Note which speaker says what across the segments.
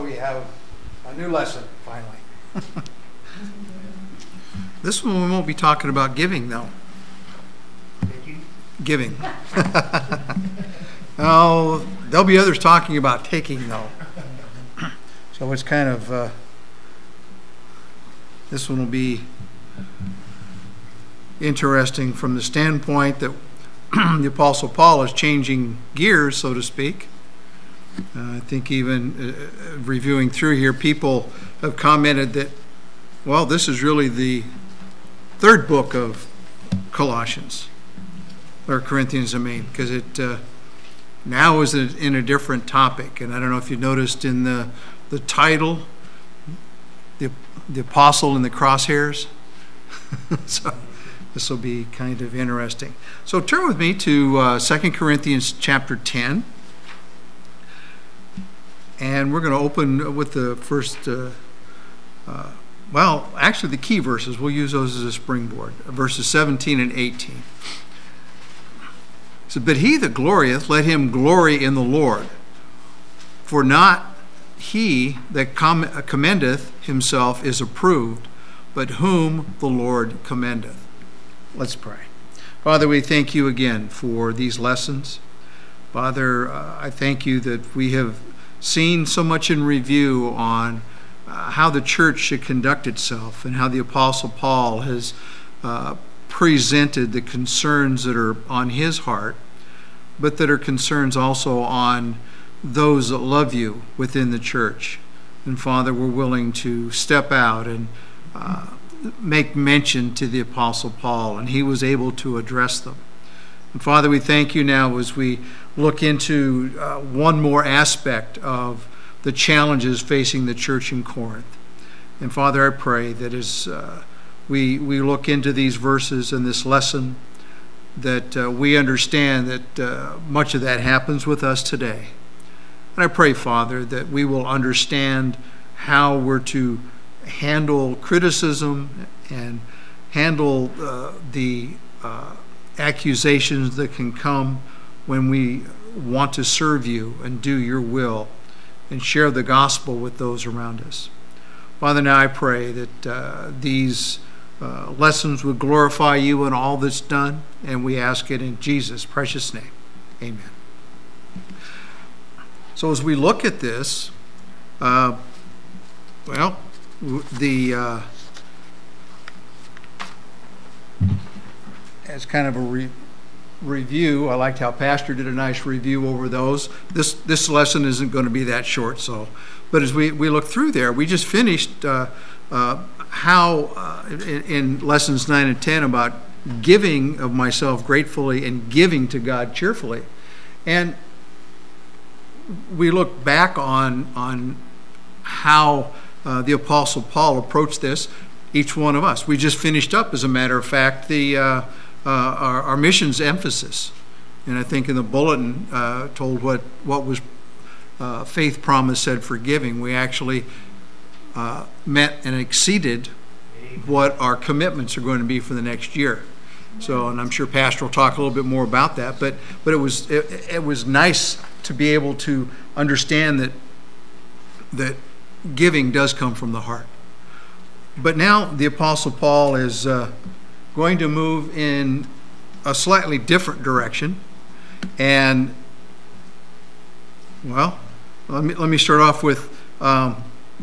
Speaker 1: so we have a new lesson, finally.
Speaker 2: This one we won't be talking about giving, though. Giving. Oh, there'll be others talking about taking, though. So it's kind of, this one will be interesting from the standpoint that the Apostle Paul is changing gears, so to speak. I think even reviewing through here, people have commented that, well, this is really the third book of Colossians, or Corinthians, I mean, because it now is in a different topic. And I don't know if you noticed in the title, the apostle in the crosshairs. So this will be kind of interesting. So turn with me to 2 Corinthians chapter 10. And we're going to open with the first, well, actually the key verses. We'll use those as a springboard. Verses 17 and 18. So, but he that glorieth, let him glory in the Lord. For not he that commendeth himself is approved, but whom the Lord commendeth. Let's pray. Father, we thank you again for these lessons. Father, I thank you that we have seen so much in review on how the church should conduct itself and how the Apostle Paul has presented the concerns that are on his heart, but that are concerns also on those that love you within the church. And Father, we're willing to step out and make mention to the Apostle Paul, and he was able to address them. And Father, we thank you now as we look into one more aspect of the challenges facing the church in Corinth. And Father, I pray that as we look into these verses and this lesson, that we understand that much of that happens with us today. And I pray, Father, that we will understand how we're to handle criticism and handle the accusations that can come when we want to serve you and do your will and share the gospel with those around us. Father, now I pray that these lessons would glorify you in all that's done, and we ask it in Jesus' precious name. Amen. So as we look at this, as kind of a review, I liked how Pastor did a nice review over those. This lesson isn't going to be that short, but as we look through there, we just finished how in lessons 9 and 10 about giving of myself gratefully and giving to God cheerfully. And we look back on how the Apostle Paul approached this, each one of us. We just finished up, as a matter of fact, our missions emphasis. And I think in the bulletin told what was faith promise said for giving. We actually met and exceeded what our commitments are going to be for the next year. So, and I'm sure Pastor will talk a little bit more about that. But it was nice to be able to understand that giving does come from the heart. But now the Apostle Paul is going to move in a slightly different direction. And, well, let me start off with, let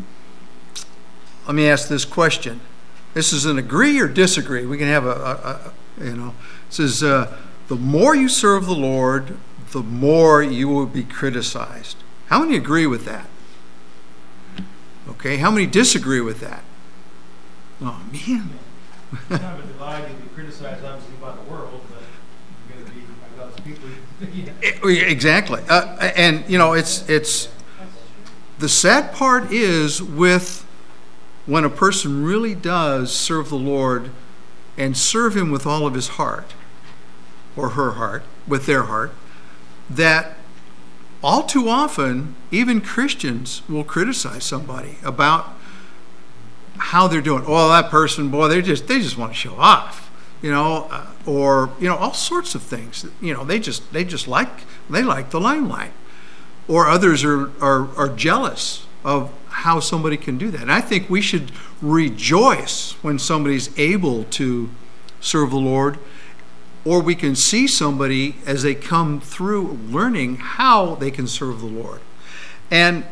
Speaker 2: me ask this question. This is an agree or disagree. We can have it says, the more you serve the Lord, the more you will be criticized. How many agree with that? Okay, how many disagree with that? Oh, man.
Speaker 3: Kind of a divide. You'll be criticized, obviously, by the world, but you're going to be by God's people.
Speaker 2: Exactly. And, it's the sad part is with when a person really does serve the Lord and serve him with all of his heart, or her heart, with their heart, that all too often, even Christians will criticize somebody about how they're doing. Well, that person, boy, they just want to show off, or all sorts of things. They like the limelight, or others are jealous of how somebody can do that. And I think we should rejoice when somebody's able to serve the Lord, or we can see somebody as they come through learning how they can serve the Lord. And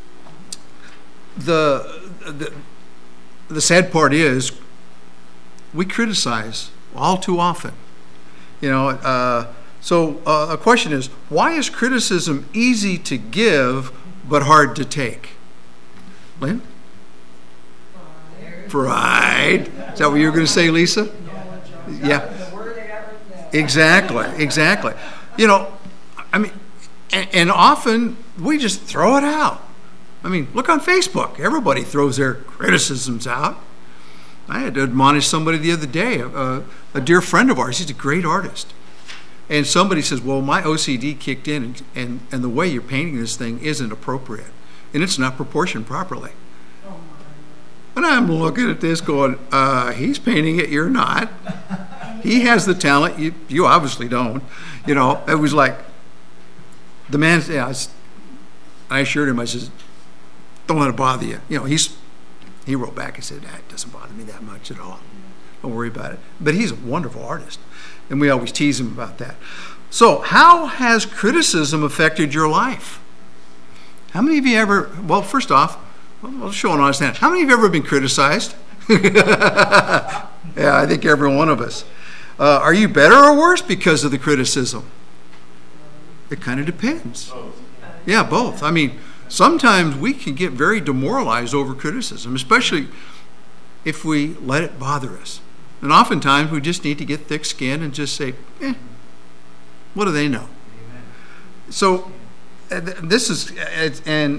Speaker 2: the sad part is we criticize all too often. So a question is, why is criticism easy to give but hard to take? Lynn? Pride. Is that what you were going to say, Lisa? Yeah. Exactly. And often we just throw it out. Look on Facebook. Everybody throws their criticisms out. I had to admonish somebody the other day, a dear friend of ours. He's a great artist. And somebody says, well, my OCD kicked in, and the way you're painting this thing isn't appropriate. And it's not proportioned properly. And I'm looking at this going, he's painting it, you're not. He has the talent, you obviously don't. It was like, the man, I assured him, I said, don't let it bother you. He wrote back and said, it doesn't bother me that much at all. Don't worry about it. But he's a wonderful artist. And we always tease him about that. So how has criticism affected your life? How many of you ever, well, first off, I'll show an honest hand. How many of you ever been criticized? Yeah, I think every one of us. Are you better or worse because of the criticism? It kind of depends. Yeah, both. Sometimes we can get very demoralized over criticism, especially if we let it bother us. And oftentimes we just need to get thick skin and just say, what do they know? Amen. So this is, and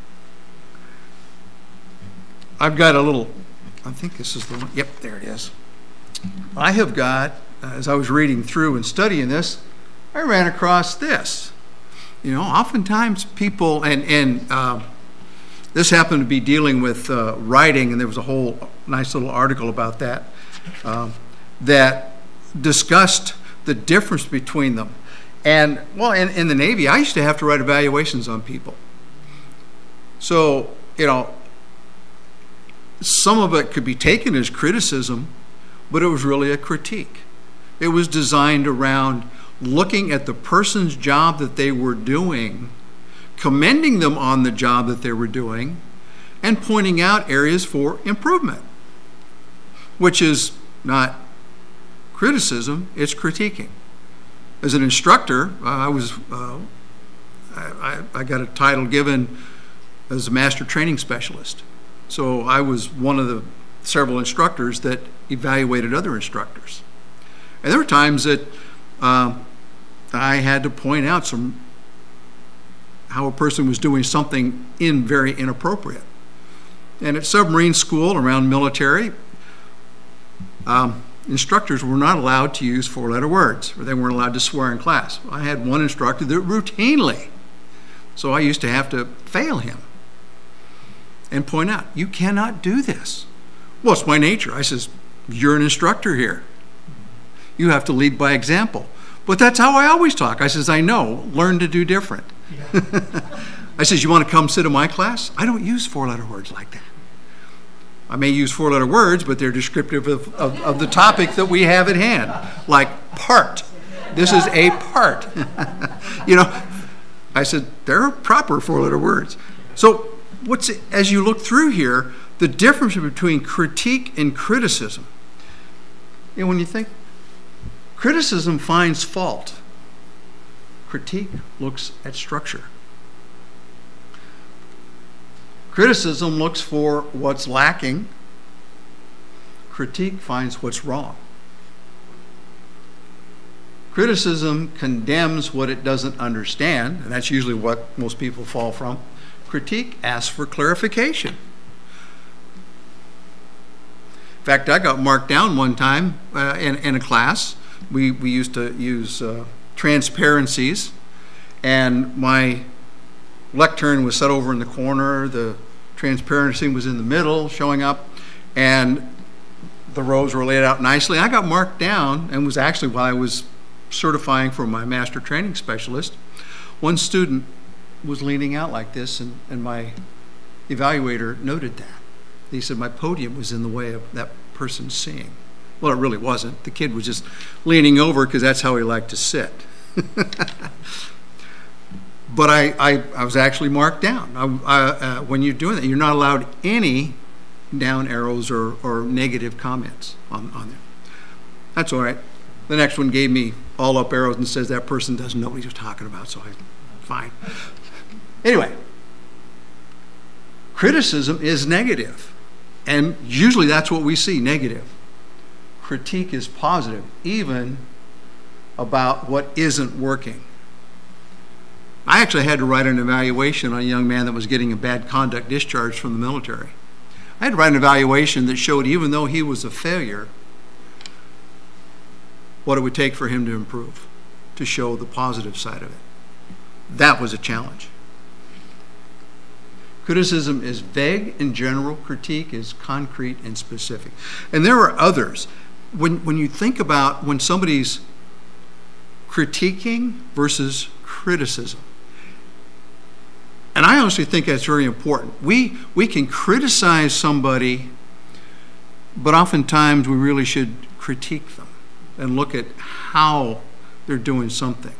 Speaker 2: I've got a little, I think this is the one. Yep, there it is. I have got, as I was reading through and studying this, I ran across this. Oftentimes people, and this happened to be dealing with writing, and there was a whole nice little article about that, that discussed the difference between them. And, well, in the Navy, I used to have to write evaluations on people. So, some of it could be taken as criticism, but it was really a critique. It was designed around looking at the person's job that they were doing, commending them on the job that they were doing, and pointing out areas for improvement, which is not criticism, it's critiquing. As an instructor, I got a title given as a master training specialist. So I was one of the several instructors that evaluated other instructors. And there were times that I had to point out how a person was doing something very inappropriate. And at submarine school, around military, instructors were not allowed to use four-letter words, or they weren't allowed to swear in class. I had one instructor that routinely, so I used to have to fail him and point out, you cannot do this. Well, it's my nature. I says, you're an instructor here. You have to lead by example. But that's how I always talk. I says, I know, learn to do different. Yeah. I says, you want to come sit in my class? I don't use four-letter words like that. I may use four-letter words, but they're descriptive of the topic that we have at hand, like part. This is a part. I said, they're proper four-letter words. So as you look through here, the difference between critique and criticism. When you think, criticism finds fault. Critique looks at structure. Criticism looks for what's lacking. Critique finds what's wrong. Criticism condemns what it doesn't understand, and that's usually what most people fall from. Critique asks for clarification. In fact, I got marked down one time in a class. We used to use transparencies, and my lectern was set over in the corner. The transparency was in the middle, showing up, and the rows were laid out nicely. I got marked down, and was actually while I was certifying for my master training specialist. One student was leaning out like this, and my evaluator noted that. He said, my podium was in the way of that person seeing. Well, it really wasn't. The kid was just leaning over because that's how he liked to sit. But I was actually marked down. When you're doing that, you're not allowed any down arrows or negative comments on there. That's all right. The next one gave me all up arrows and says that person doesn't know what he's talking about, so fine. Anyway, criticism is negative. And usually that's what we see, negative. Critique is positive, even about what isn't working. I actually had to write an evaluation on a young man that was getting a bad conduct discharge from the military. I had to write an evaluation that showed, even though he was a failure, what it would take for him to improve, to show the positive side of it. That was a challenge. Criticism is vague and general. Critique is concrete and specific. And there are others. When you think about when somebody's critiquing versus criticism, and I honestly think that's very important. We can criticize somebody, but oftentimes we really should critique them and look at how they're doing something.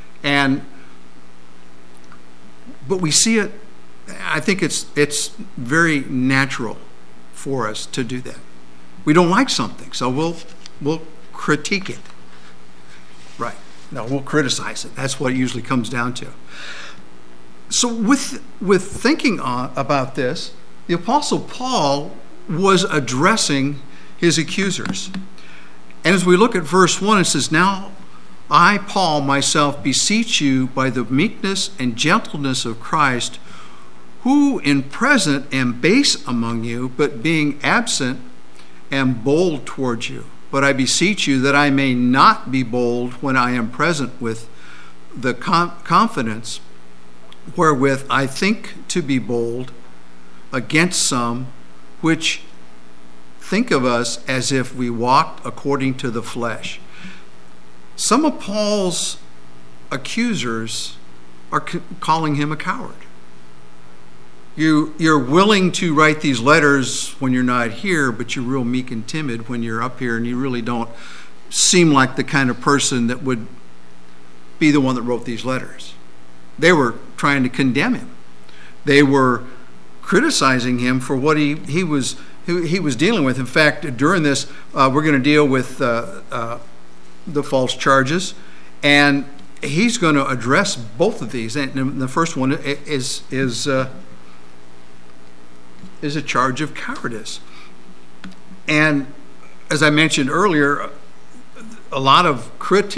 Speaker 2: But we see it, I think it's very natural for us to do that. We don't like something, so we'll critique it. Right. No, we'll criticize it. That's what it usually comes down to. So with thinking about this, the Apostle Paul was addressing his accusers. And as we look at verse 1, it says, now I, Paul, myself, beseech you by the meekness and gentleness of Christ, who in present am base among you, but being absent am bold towards you. But I beseech you that I may not be bold when I am present with the confidence wherewith I think to be bold against some which think of us as if we walked according to the flesh. Some of Paul's accusers are calling him a coward. You're willing to write these letters when you're not here, but you're real meek and timid when you're up here, and you really don't seem like the kind of person that would be the one that wrote these letters. They were trying to condemn him. They were criticizing him for what he was dealing with. In fact, during this, we're going to deal with the false charges, and he's going to address both of these. And the first one is a charge of cowardice. And as I mentioned earlier, a lot of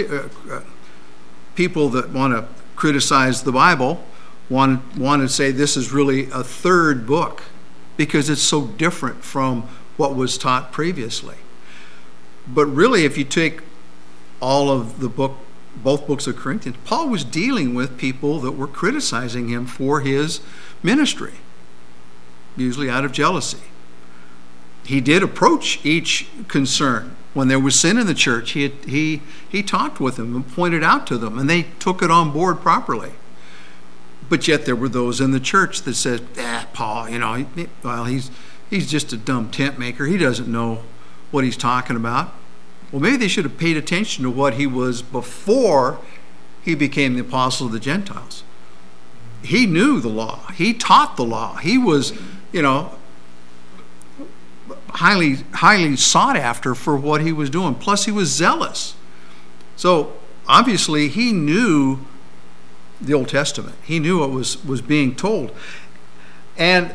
Speaker 2: people that want to criticize the Bible want to say this is really a third book because it's so different from what was taught previously. But really, if you take all of both books of Corinthians, Paul was dealing with people that were criticizing him for his ministry, usually out of jealousy. He did approach each concern. When there was sin in the church, he talked with them and pointed out to them, and they took it on board properly. But yet there were those in the church that said, Paul, he's just a dumb tent maker. He doesn't know what he's talking about. Well, maybe they should have paid attention to what he was before he became the apostle of the Gentiles. He knew the law. He taught the law. He was, highly sought after for what he was doing. Plus, he was zealous. So, obviously, he knew the Old Testament. He knew what was being told. And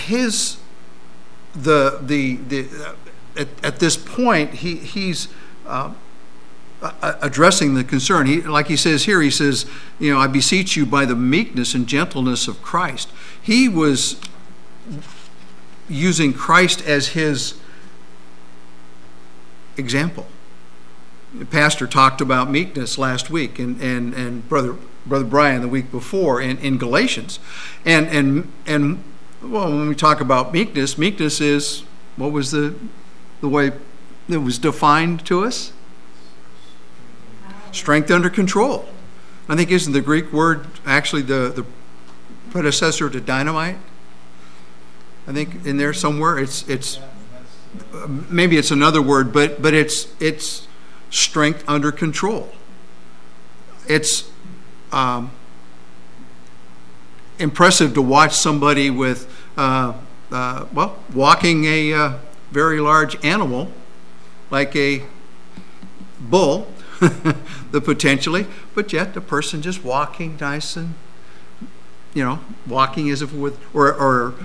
Speaker 2: at this point, he's addressing the concern. Like he says here, he says, I beseech you by the meekness and gentleness of Christ. He was using Christ as his example. The pastor talked about meekness last week, and Brother Brian the week before in Galatians. And when we talk about meekness is, what was the way it was defined to us? Strength under control. I think isn't the Greek word actually the predecessor to dynamite? I think in there somewhere. It's
Speaker 3: Yeah, that's,
Speaker 2: maybe it's another word, but it's strength under control. It's impressive to watch somebody with walking a very large animal like a bull, the potentially, but yet the person just walking nice and walking as if with or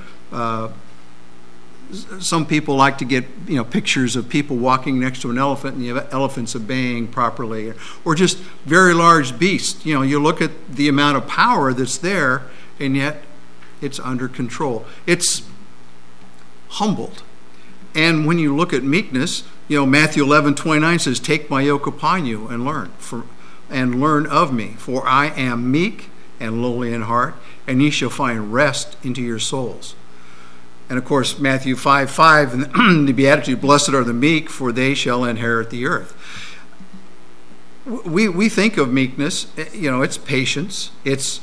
Speaker 2: some people like to get pictures of people walking next to an elephant and the elephant's obeying properly, or just very large beasts. You look at the amount of power that's there, and yet it's under control. It's humbled. And when you look at meekness, Matthew 11:29 says, "Take my yoke upon you and learn of me, for I am meek and lowly in heart, and ye shall find rest into your souls." And of course, Matthew 5:5, and the Beatitude, "Blessed are the meek, for they shall inherit the earth." We think of meekness, it's patience. It's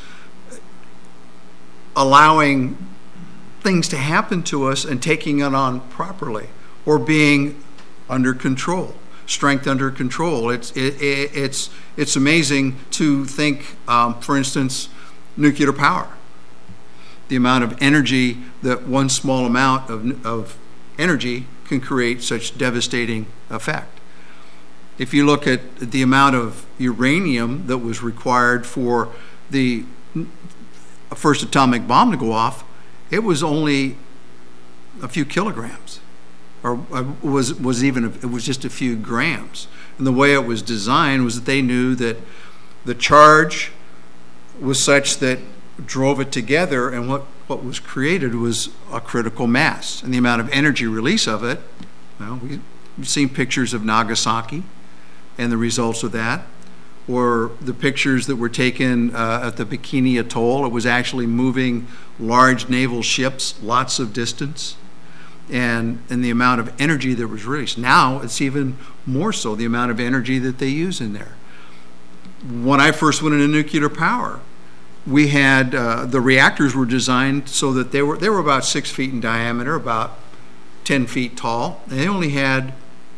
Speaker 2: allowing things to happen to us and taking it on properly, or being under control, strength under control. It's amazing to think, for instance, nuclear power. The amount of energy that one small amount of energy can create such devastating effect. If you look at the amount of uranium that was required for the first atomic bomb to go off, it was only a few kilograms, or it was just a few grams. And the way it was designed was that they knew that the charge was such that drove it together, and what was created was a critical mass. And the amount of energy release of it, we've seen pictures of Nagasaki and the results of that, or the pictures that were taken at the Bikini Atoll. It was actually moving large naval ships lots of distance, and the amount of energy that was released. Now it's even more so, the amount of energy that they use in there. When I first went into nuclear power, we had the reactors were designed so that they were about 6 feet in diameter, about 10 feet tall. And they only had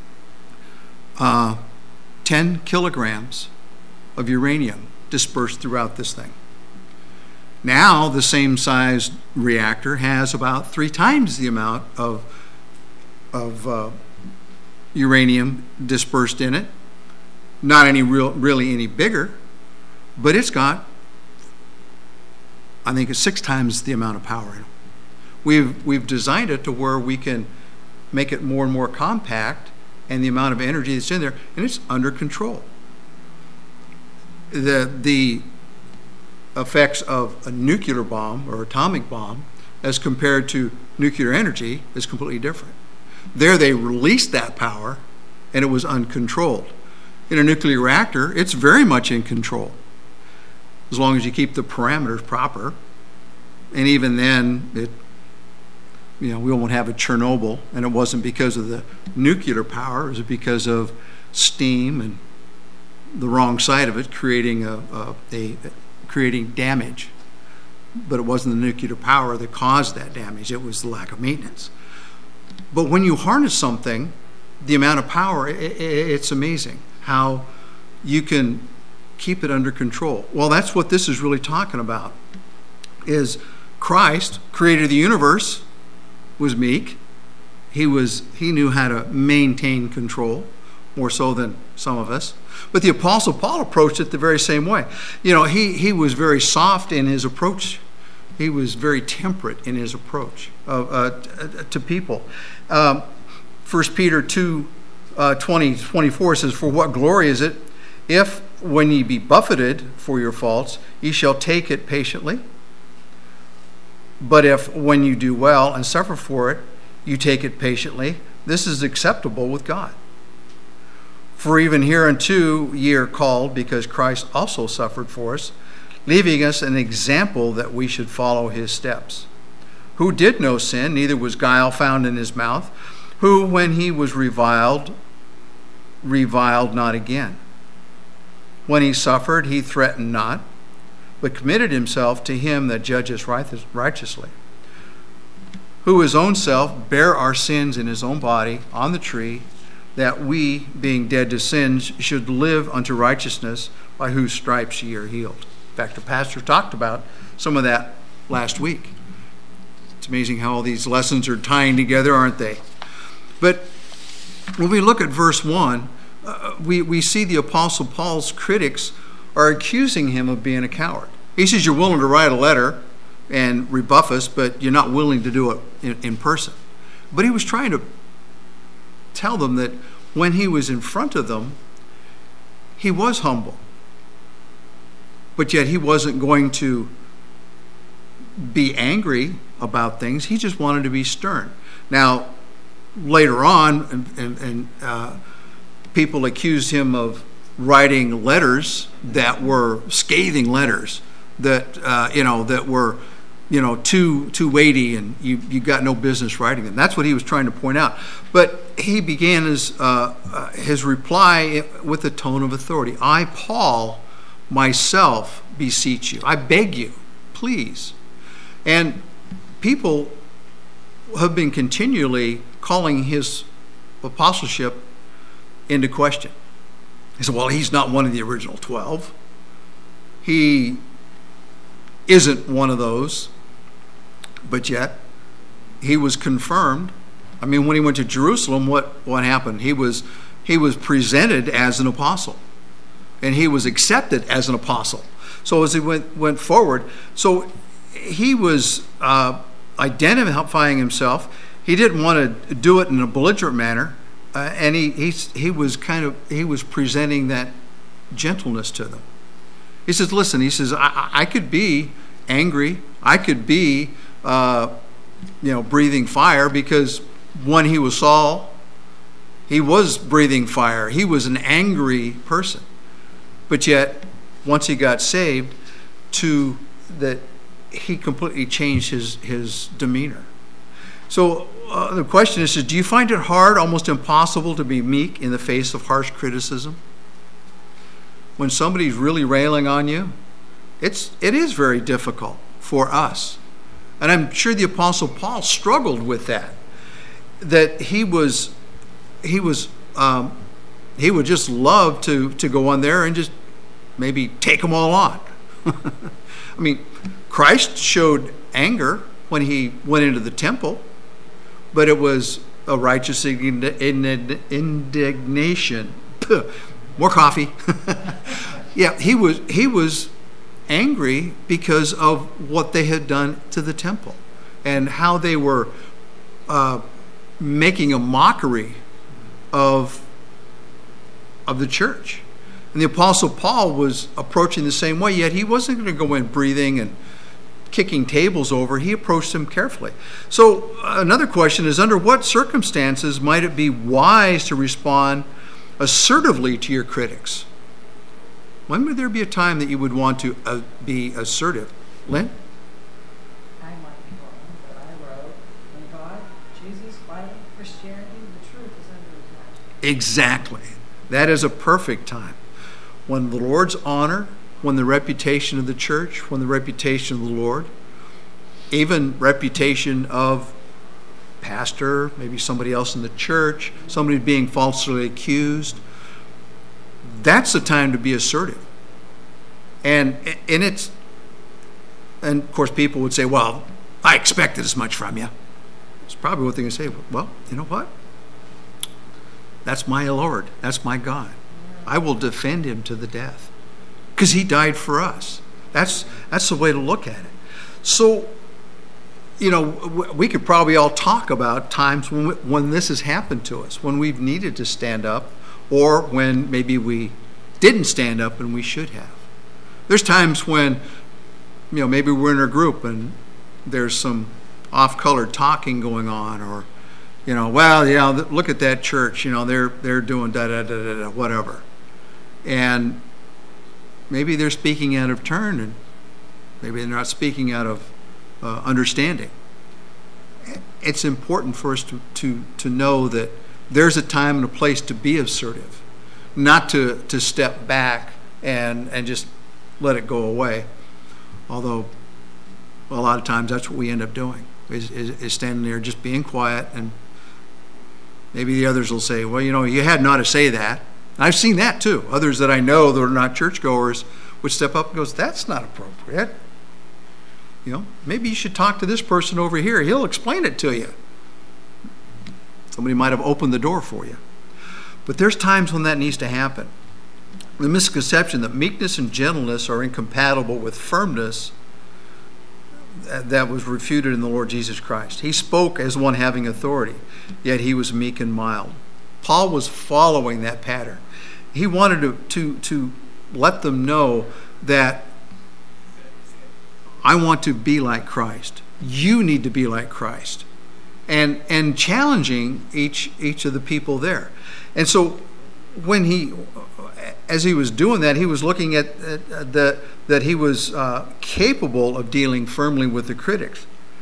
Speaker 2: 10 kilograms of uranium dispersed throughout this thing. Now the same size reactor has about 3 times the amount of uranium dispersed in it. Not really any bigger, but it's got, I think it's 6 times the amount of power in it. We've designed it to where we can make it more and more compact, and the amount of energy that's in there, and it's under control. The effects of a nuclear bomb or atomic bomb as compared to nuclear energy is completely different. There they released that power, and it was uncontrolled. In a nuclear reactor, it's very much in control, as long as you keep the parameters proper. And even then, we won't have a Chernobyl, and it wasn't because of the nuclear power. It was because of steam and the wrong side of it creating creating damage. But it wasn't the nuclear power that caused that damage. It was the lack of maintenance. But when you harness something, the amount of power, it's amazing how you can keep it under control. Well, that's what this is really talking about, is Christ, creator of the universe, was meek. He knew how to maintain control, more so than some of us. But the Apostle Paul approached it the very same way. He was very soft in his approach. He was very temperate in his approach to people. 1 Peter 2:20-24 says, "For what glory is it if, when ye be buffeted for your faults, ye shall take it patiently? But if, when you do well and suffer for it, you take it patiently, this is acceptable with God. For even hereunto ye are called, because Christ also suffered for us, leaving us an example that we should follow his steps. Who did no sin, neither was guile found in his mouth, who, when he was reviled not again. When he suffered, he threatened not, but committed himself to him that judges righteously. who his own self bare our sins in his own body on the tree, that we, being dead to sins, should live unto righteousness, by whose stripes ye are healed. In fact, the pastor talked about some of that last week. It's amazing how all these lessons are tying together, aren't they? But when we look at verse 1, we see the Apostle Paul's critics are accusing him of being a coward. He says, you're willing to write a letter and rebuff us, but you're not willing to do it in person. But he was trying to tell them that when he was in front of them, he was humble. But yet he wasn't going to be angry about things. He just wanted to be stern. Now, later on, people accused him of writing letters that were scathing letters that that were too weighty, and you got no business writing them. That's what he was trying to point out. But he began his reply with a tone of authority. I, Paul, myself beseech you. I beg you, please. And people have been continually calling his apostleship into question. He said, well, he's not one of the original 12. He isn't one of those. But yet, he was confirmed. I mean, when he went to Jerusalem, what happened? He was presented as an apostle. And he was accepted as an apostle. So as he went forward, so he was identifying himself. He didn't want to do it in a belligerent manner. And he was presenting that gentleness to them. He says, listen, he says, I could be angry. I could be, breathing fire, because when he was Saul, he was breathing fire. He was an angry person. But yet, once he got saved, he completely changed his demeanor. So the question is, do you find it hard, almost impossible, to be meek in the face of harsh criticism? When somebody's really railing on you, it is very difficult for us. And I'm sure the Apostle Paul struggled with that. That he would just love to go on there and just maybe take them all on. I mean, Christ showed anger when he went into the temple, but it was a righteous indignation. More coffee. Yeah, he was angry because of what they had done to the temple and how they were making a mockery of the church. And the Apostle Paul was approaching the same way, yet he wasn't going to go in breathing and kicking tables over. He approached them carefully. So another question is, under what circumstances might it be wise to respond assertively to your critics? When would there be a time that you would want to be assertive? Lynn?
Speaker 4: I might be wrong, but I wrote, when God, Jesus, Bible, Christianity, the truth is under attack.
Speaker 2: Exactly. That is a perfect time. When the Lord's honor, when the reputation of the church, when the reputation of the Lord, even reputation of pastor, maybe somebody else in the church, somebody being falsely accused, that's the time to be assertive. And of course people would say, well, I expected as much from you. It's probably what they're going to say. Well, you know what? That's my Lord. That's my God. I will defend him to the death, because he died for us. That's the way to look at it. So, we could probably all talk about times when this has happened to us, when we've needed to stand up, or when maybe we didn't stand up and we should have. There's times when, maybe we're in a group and there's some off-colored talking going on, or, look at that church, they're doing da-da-da-da-da, whatever. And maybe they're speaking out of turn, and maybe they're not speaking out of understanding. It's important for us to know that there's a time and a place to be assertive, not to step back and just let it go away. Although a lot of times that's what we end up doing. is standing there just being quiet, and maybe the others will say, well, you had not to say that. And I've seen that too. Others that I know that are not churchgoers would step up and goes, that's not appropriate. Maybe you should talk to this person over here. He'll explain it to you. Somebody might have opened the door for you. But there's times when that needs to happen. The misconception that meekness and gentleness are incompatible with firmness, that was refuted in the Lord Jesus Christ. He spoke as one having authority, yet he was meek and mild. Paul was following that pattern. He wanted to let them know that I want to be like Christ. You need to be like Christ. And challenging each of the people there. And so as he was doing that, he was looking at that he was capable of dealing firmly with the critics.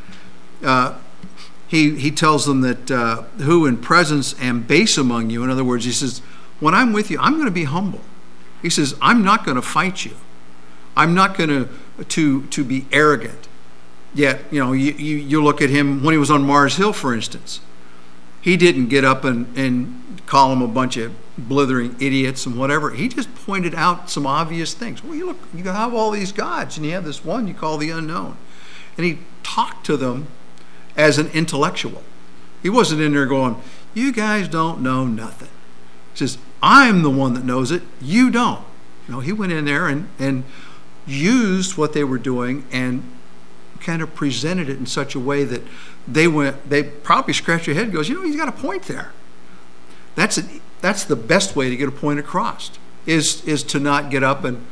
Speaker 2: He tells them that who in presence am base among you. In other words, he says, when I'm with you, I'm going to be humble. He says, I'm not going to fight you. I'm not going to be arrogant. Yet, you look at him when he was on Mars Hill, for instance. He didn't get up and call them a bunch of blithering idiots and whatever. He just pointed out some obvious things. Well, you have all these gods, and you have this one you call the unknown. And he talked to them as an intellectual. He wasn't in there going, you guys don't know nothing. He says, I'm the one that knows it. You don't. He went in there and used what they were doing and kind of presented it in such a way that they probably scratched their head and goes, he's got a point there. That's the best way to get a point across, is to not get up and,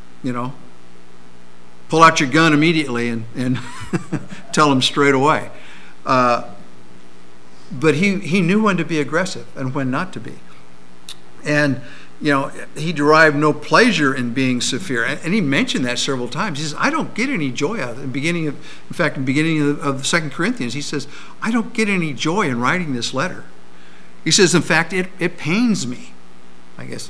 Speaker 2: pull out your gun immediately and tell them straight away. But he knew when to be aggressive and when not to be. And, he derived no pleasure in being severe. And he mentioned that several times. He says, I don't get any joy out of it. In the beginning of 2 Corinthians, he says, I don't get any joy in writing this letter. He says, in fact, it pains me. I guess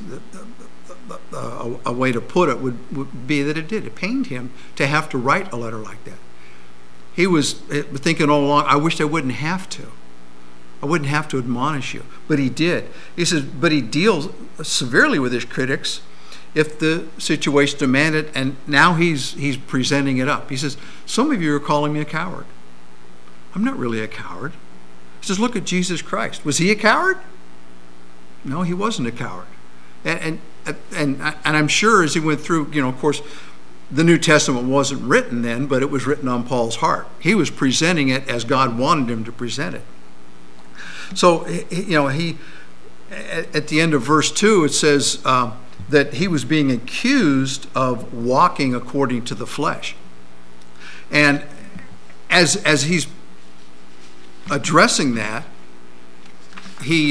Speaker 2: a way to put it would be that it did. It pained him to have to write a letter like that. He was thinking all along, I wish I wouldn't have to. I wouldn't have to admonish you. But he did. He says, but he deals severely with his critics if the situation demanded, and now he's presenting it up. He says, some of you are calling me a coward. I'm not really a coward. He says, look at Jesus Christ. Was he a coward? No, he wasn't a coward. And I'm sure as he went through, of course, the New Testament wasn't written then, but it was written on Paul's heart. He was presenting it as God wanted him to present it. So, he at the end of verse 2, it says that he was being accused of walking according to the flesh. And as he's addressing that, he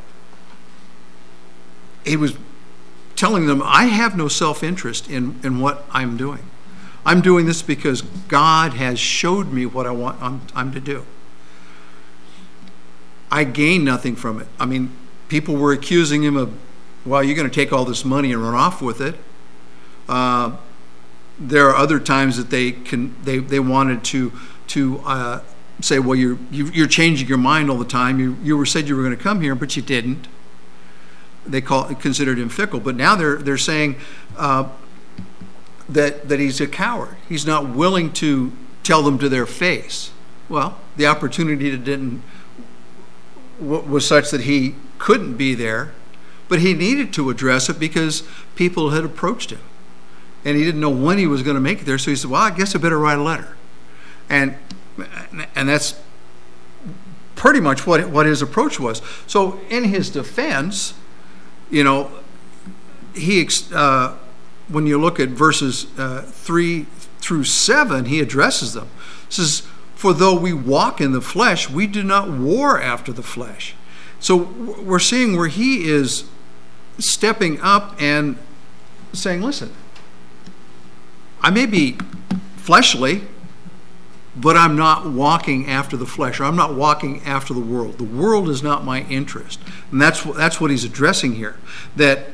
Speaker 2: was telling them, I have no self-interest in what I'm doing. I'm doing this because God has showed me what I'm to do. I gain nothing from it. I mean, people were accusing him of, well, you're going to take all this money and run off with it. There are other times that they wanted to say, well, you're changing your mind all the time. You said you were going to come here, but you didn't. They considered him fickle. But now they're saying that he's a coward. He's not willing to tell them to their face. Well, the opportunity was such that he couldn't be there, but he needed to address it because people had approached him. And he didn't know when he was going to make it there, so he said, well, I guess I better write a letter. And that's pretty much what his approach was. So in his defense, when you look at verses 3 through 7, he addresses them. He says, for though we walk in the flesh, we do not war after the flesh. So we're seeing where he is stepping up and saying, listen, I may be fleshly, but I'm not walking after the flesh, or I'm not walking after the world. The world is not my interest. And that's what he's addressing here. That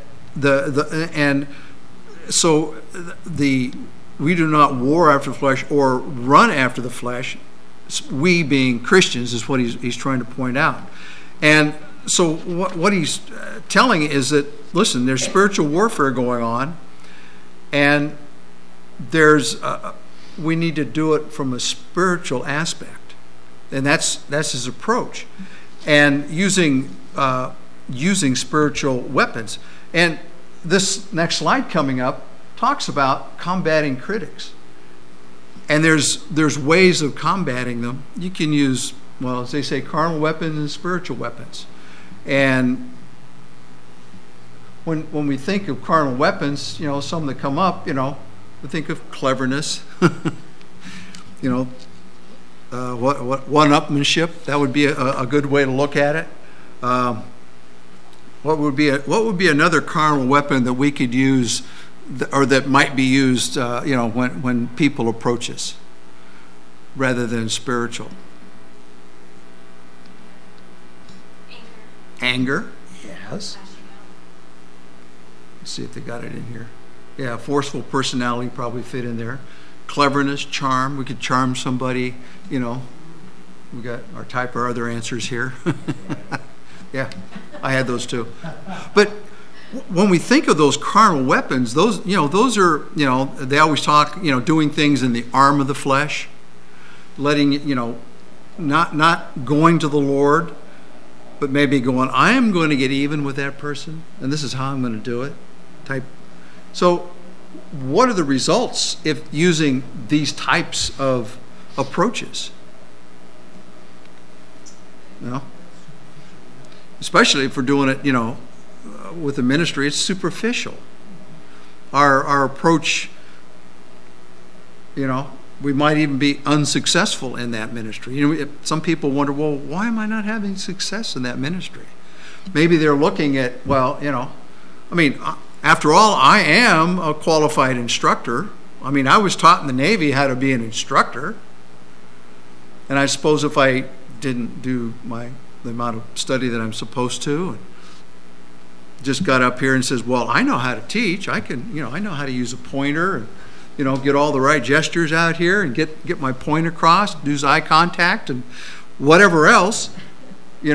Speaker 2: we do not war after the flesh or run after the flesh, we being Christians is what he's trying to point out. And so what he's telling is that, listen, there's spiritual warfare going on, and we need to do it from a spiritual aspect, and that's his approach, and using spiritual weapons. And this next slide coming up talks about combating critics, and there's ways of combating them. You can use, well, as they say, carnal weapons and spiritual weapons. And when we think of carnal weapons, some that come up, we think of cleverness, one-upmanship. That would be a good way to look at it. What would be another carnal weapon that we could use, or that might be used, when people approach us, rather than spiritual? Anger, yes. Let's see if they got it in here. Yeah, forceful personality probably fit in there. Cleverness, charm. We could charm somebody, We got our type or other answers here. Yeah, I had those too. But when we think of those carnal weapons, those are, they always talk, doing things in the arm of the flesh, letting, not going to the Lord, but maybe going, I am going to get even with that person, and this is how I'm going to do it, type. So what are the results if using these types of approaches? Especially if we're doing it, with the ministry, it's superficial. Our approach, we might even be unsuccessful in that ministry. Some people wonder, well, why am I not having success in that ministry? Maybe they're looking at, after all, I am a qualified instructor. I was taught in the Navy how to be an instructor. And I suppose if I didn't do the amount of study that I'm supposed to, and just got up here and says, well, I know how to teach. I know how to use a pointer and, get all the right gestures out here and get my point across, use eye contact and whatever else, it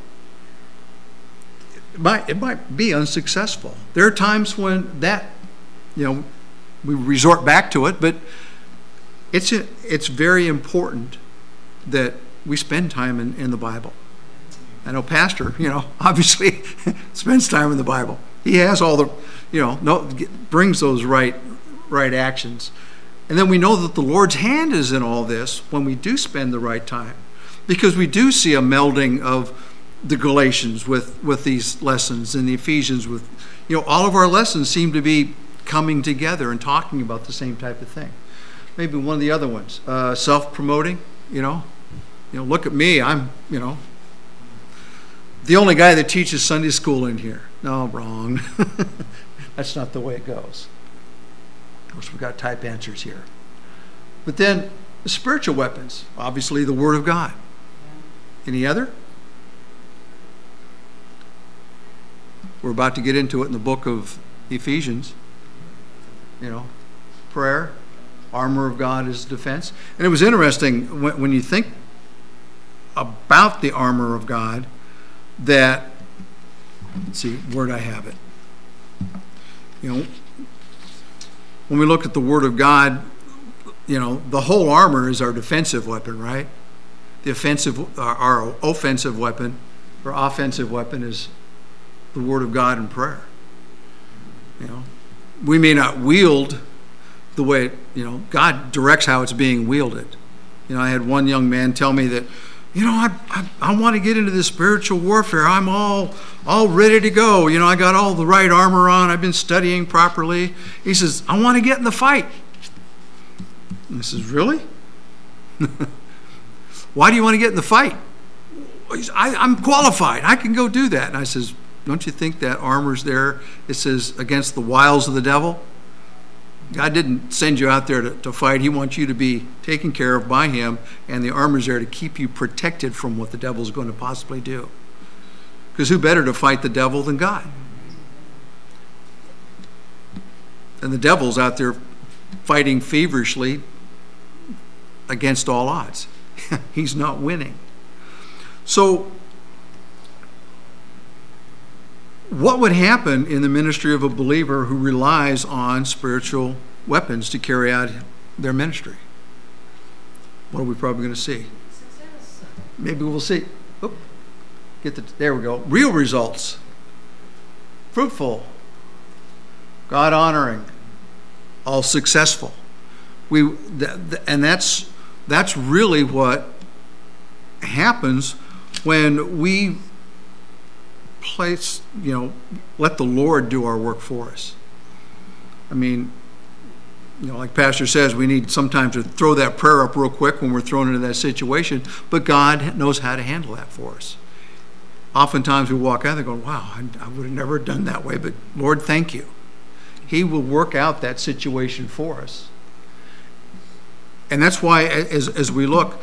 Speaker 2: might be unsuccessful. There are times when that, we resort back to it, but it's very important that we spend time in the Bible. I know Pastor, obviously spends time in the Bible. He has all the, brings those right actions. And then we know that the Lord's hand is in all this when we do spend the right time. Because we do see a melding of the Galatians with these lessons, and the Ephesians with, all of our lessons seem to be coming together and talking about the same type of thing. Maybe one of the other ones, self-promoting, look at me, I'm, the only guy that teaches Sunday school in here. No, wrong. That's not the way it goes. Of course, we've got type answers here. But then the spiritual weapons, obviously the Word of God. Any other? We're about to get into it in the book of Ephesians. Prayer, armor of God is defense. And it was interesting when you think about the armor of God, that, let's see, where'd I have it? When we look at the Word of God, the whole armor is our defensive weapon, right? Our offensive weapon, or offensive weapon, is the Word of God and prayer. We may not wield the way, God directs how it's being wielded. I had one young man tell me that, I want to get into this spiritual warfare. I'm all ready to go. I got all the right armor on. I've been studying properly. He says, I want to get in the fight. And I says, really? Why do you want to get in the fight? I'm qualified. I can go do that. And I says, don't you think that armor's there? It says, against the wiles of the devil. God didn't send you out there to fight. He wants you to be taken care of by Him, and the armor's there to keep you protected from what the devil's going to possibly do. Because who better to fight the devil than God? And the devil's out there fighting feverishly against all odds. he's not winning. So, what would happen in the ministry of a believer who relies on spiritual weapons to carry out their ministry? What are we probably going to see?
Speaker 4: Success.
Speaker 2: Maybe we'll see. Oop. There we go. Real results. Fruitful. God honoring. All successful. And that's really what happens when we let the Lord do our work for us. I mean, like Pastor says, we need sometimes to throw that prayer up real quick when we're thrown into that situation, but God knows how to handle that for us. Oftentimes we walk out there going, wow, I would have never done that way, but Lord, thank you. He will work out that situation for us. And that's why as we look,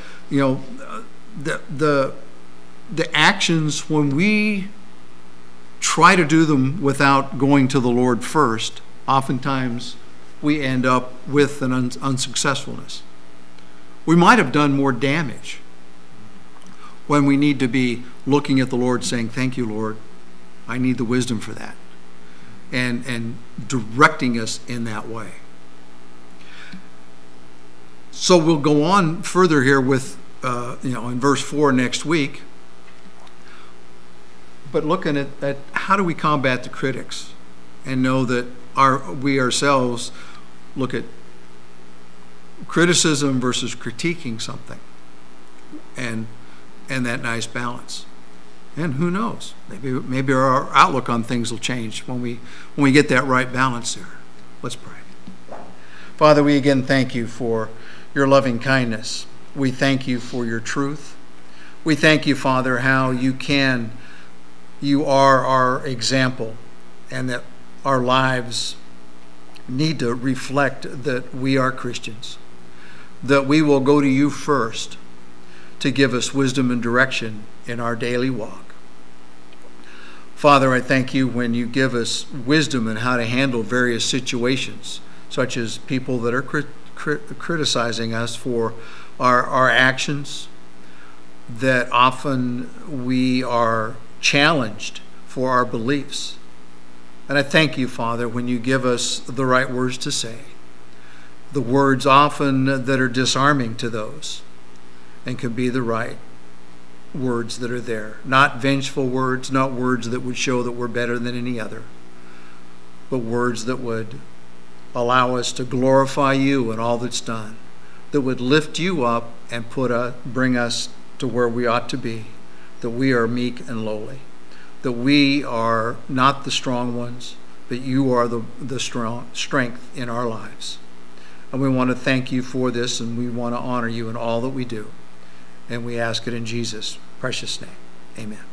Speaker 2: the actions, when we try to do them without going to the Lord first, oftentimes we end up with an unsuccessfulness. We might have done more damage when we need to be looking at the Lord saying, thank you, Lord. I need the wisdom for that. And directing us in that way. So we'll go on further here with, in verse 4 next week. But looking at how do we combat the critics and know that we ourselves look at criticism versus critiquing something and that nice balance. And who knows? Maybe our outlook on things will change when we get that right balance there. Let's pray. Father, we again thank you for your loving kindness. We thank you for your truth. We thank you, Father, how you are our example, and that our lives need to reflect that we are Christians, that we will go to you first to give us wisdom and direction in our daily walk. Father, I thank you when you give us wisdom in how to handle various situations, such as people that are criticizing us for our actions, that often we are challenged for our beliefs. And I thank you, Father, when you give us the right words to say, the words often that are disarming to those, and can be the right words that are there. Not vengeful words, not words that would show that we're better than any other, but words that would allow us to glorify you and all that's done, that would lift you up and bring us to where we ought to be, that we are meek and lowly, that we are not the strong ones, but you are the strong strength in our lives. And we want to thank you for this, and we want to honor you in all that we do. And we ask it in Jesus' precious name. Amen.